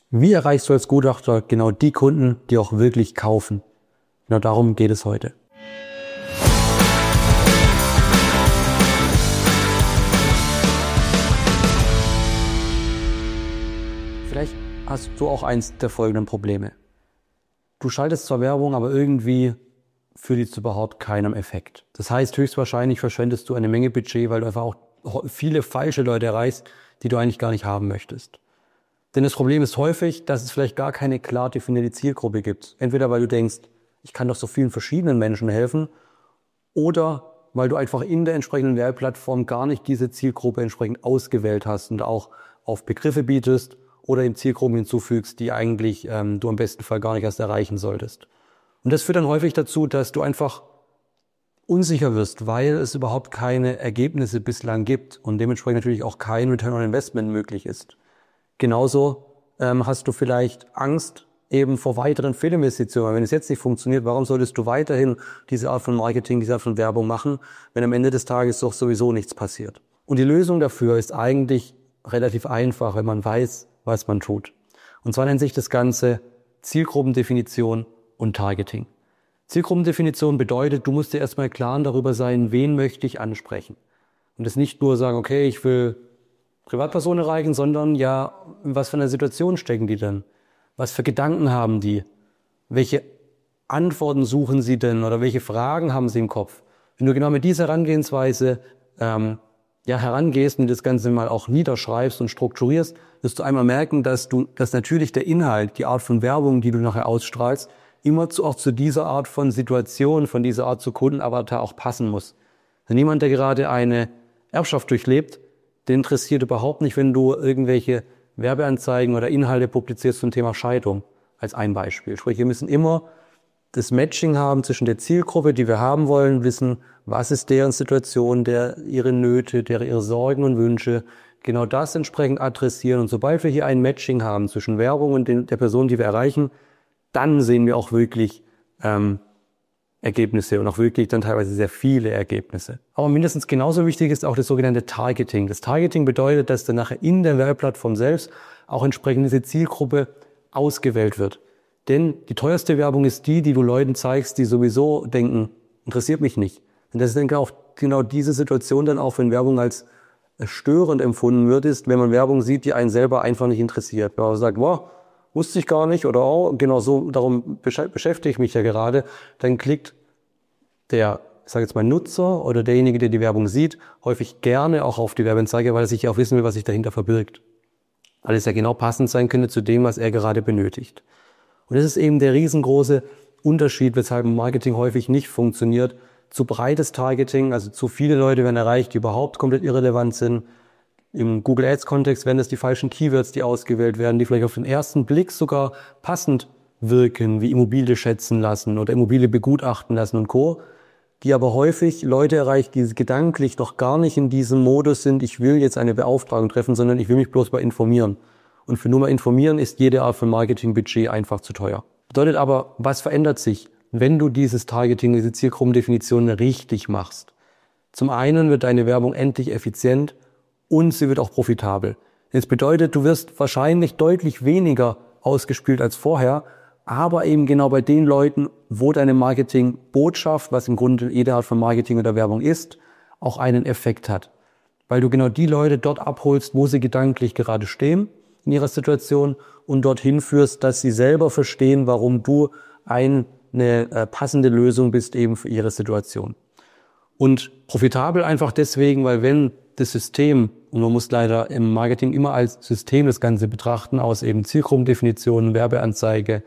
Wie erreichst du als Gutachter genau die Kunden, die auch wirklich kaufen? Genau darum geht es heute. Vielleicht hast du auch eins der folgenden Probleme. Du schaltest zwar Werbung, aber irgendwie führt die zu überhaupt keinem Effekt. Das heißt, höchstwahrscheinlich verschwendest du eine Menge Budget, weil du einfach auch viele falsche Leute erreichst, die du eigentlich gar nicht haben möchtest. Denn das Problem ist häufig, dass es vielleicht gar keine klar definierte Zielgruppe gibt. Entweder weil du denkst, ich kann doch so vielen verschiedenen Menschen helfen, oder weil du einfach in der entsprechenden Werbeplattform gar nicht diese Zielgruppe entsprechend ausgewählt hast und auch auf Begriffe bietest oder eben Zielgruppen hinzufügst, die eigentlich du im besten Fall gar nicht erst erreichen solltest. Und das führt dann häufig dazu, dass du einfach unsicher wirst, weil es überhaupt keine Ergebnisse bislang gibt und dementsprechend natürlich auch kein Return on Investment möglich ist. Genauso hast du vielleicht Angst eben vor weiteren Fehlinvestitionen. Wenn es jetzt nicht funktioniert, warum solltest du weiterhin diese Art von Marketing, diese Art von Werbung machen, wenn am Ende des Tages doch sowieso nichts passiert? Und die Lösung dafür ist eigentlich relativ einfach, wenn man weiß, was man tut. Und zwar nennt sich das Ganze Zielgruppendefinition und Targeting. Zielgruppendefinition bedeutet, du musst dir erstmal klar darüber sein, wen möchte ich ansprechen. Und das nicht nur sagen, okay, ich will Privatpersonen erreichen, sondern ja, in was für einer Situation stecken die denn? Was für Gedanken haben die? Welche Antworten suchen sie denn oder welche Fragen haben sie im Kopf? Wenn du genau mit dieser Herangehensweise herangehst und das Ganze mal auch niederschreibst und strukturierst, wirst du einmal merken, dass natürlich der Inhalt, die Art von Werbung, die du nachher ausstrahlst, immer auch zu dieser Art von Situation, von dieser Art zu Kundenavatar auch passen muss. Denn niemand, der gerade eine Erbschaft durchlebt, den interessiert überhaupt nicht, wenn du irgendwelche Werbeanzeigen oder Inhalte publizierst zum Thema Scheidung, als ein Beispiel. Sprich, wir müssen immer das Matching haben zwischen der Zielgruppe, die wir haben wollen, wissen, was ist deren Situation, ihre Nöte, ihre Sorgen und Wünsche, genau das entsprechend adressieren. Und sobald wir hier ein Matching haben zwischen Werbung und der Person, die wir erreichen, dann sehen wir auch wirklich Ergebnisse und auch wirklich dann teilweise sehr viele Ergebnisse. Aber mindestens genauso wichtig ist auch das sogenannte Targeting. Das Targeting bedeutet, dass dann nachher in der Werbeplattform selbst auch entsprechend diese Zielgruppe ausgewählt wird. Denn die teuerste Werbung ist die du Leuten zeigst, die sowieso denken, interessiert mich nicht. Und das ist dann auch genau diese Situation dann auch, wenn Werbung als störend empfunden wird, ist, wenn man Werbung sieht, die einen selber einfach nicht interessiert. Wenn man sagt, wow, wusste ich gar nicht oder genau so, darum beschäftige ich mich ja gerade, dann klickt der, ich sage jetzt mal Nutzer oder derjenige, der die Werbung sieht, häufig gerne auch auf die Werbeanzeige, weil er sich ja auch wissen will, was sich dahinter verbirgt. Weil es ja genau passend sein könnte zu dem, was er gerade benötigt. Und das ist eben der riesengroße Unterschied, weshalb Marketing häufig nicht funktioniert. Zu breites Targeting, also zu viele Leute werden erreicht, die überhaupt komplett irrelevant sind. Im Google Ads Kontext werden das die falschen Keywords, die ausgewählt werden, die vielleicht auf den ersten Blick sogar passend wirken, wie Immobilie schätzen lassen oder Immobilie begutachten lassen und Co., die aber häufig Leute erreicht, die gedanklich noch gar nicht in diesem Modus sind, ich will jetzt eine Beauftragung treffen, sondern ich will mich bloß mal informieren. Und für nur mal informieren ist jede Art von Marketingbudget einfach zu teuer. Bedeutet aber, was verändert sich, wenn du dieses Targeting, diese Zielgruppendefinition richtig machst? Zum einen wird deine Werbung endlich effizient und sie wird auch profitabel. Das bedeutet, du wirst wahrscheinlich deutlich weniger ausgespielt als vorher, aber eben genau bei den Leuten, wo deine Marketingbotschaft, was im Grunde jede Art von Marketing oder Werbung ist, auch einen Effekt hat. Weil du genau die Leute dort abholst, wo sie gedanklich gerade stehen in ihrer Situation und dorthin führst, dass sie selber verstehen, warum du eine passende Lösung bist eben für ihre Situation. Und profitabel einfach deswegen, weil wenn das System, und man muss leider im Marketing immer als System das Ganze betrachten, aus eben Zielgruppendefinitionen, Werbeanzeige,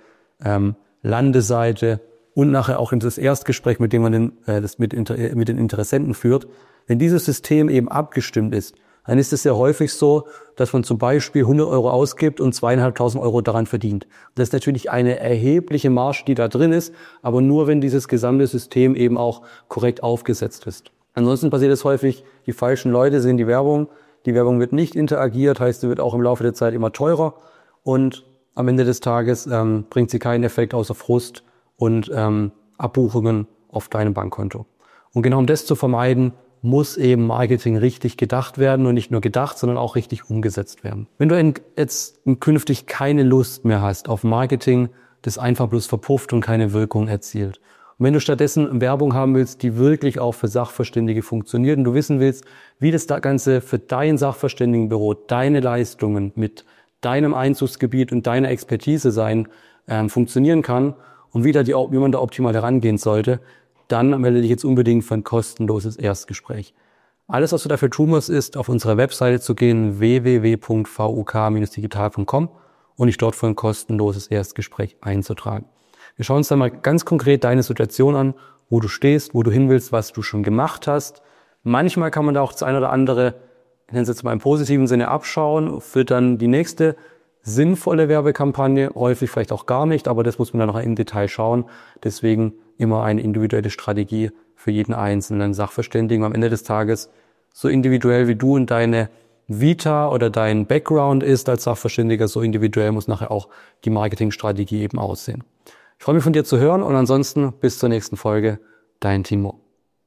Landeseite und nachher auch in das Erstgespräch, mit dem man das mit den Interessenten führt. Wenn dieses System eben abgestimmt ist, dann ist es sehr häufig so, dass man zum Beispiel 100 Euro ausgibt und 2.500 Euro daran verdient. Das ist natürlich eine erhebliche Marge, die da drin ist, aber nur, wenn dieses gesamte System eben auch korrekt aufgesetzt ist. Ansonsten passiert es häufig, die falschen Leute sehen die Werbung wird nicht interagiert, heißt, sie wird auch im Laufe der Zeit immer teurer und am Ende des Tages bringt sie keinen Effekt außer Frust und Abbuchungen auf deinem Bankkonto. Und genau um das zu vermeiden, muss eben Marketing richtig gedacht werden und nicht nur gedacht, sondern auch richtig umgesetzt werden. Wenn du jetzt künftig keine Lust mehr hast auf Marketing, das einfach bloß verpufft und keine Wirkung erzielt. Und wenn du stattdessen Werbung haben willst, die wirklich auch für Sachverständige funktioniert und du wissen willst, wie das Ganze für dein Sachverständigenbüro, deine Leistungen mit deinem Einzugsgebiet und deiner Expertise funktionieren kann und wie man da optimal herangehen sollte, dann melde dich jetzt unbedingt für ein kostenloses Erstgespräch. Alles, was du dafür tun musst, ist, auf unsere Webseite zu gehen, www.vuk-digital.com und dich dort für ein kostenloses Erstgespräch einzutragen. Wir schauen uns dann mal ganz konkret deine Situation an, wo du stehst, wo du hin willst, was du schon gemacht hast. Manchmal kann man da auch das eine oder andere, ich nenne es jetzt mal im positiven Sinne, abschauen für dann die nächste sinnvolle Werbekampagne, häufig vielleicht auch gar nicht, aber das muss man dann noch im Detail schauen. Deswegen immer eine individuelle Strategie für jeden einzelnen Sachverständigen. Am Ende des Tages, so individuell wie du und deine Vita oder dein Background ist als Sachverständiger, so individuell muss nachher auch die Marketingstrategie eben aussehen. Ich freue mich von dir zu hören und ansonsten bis zur nächsten Folge, dein Timo.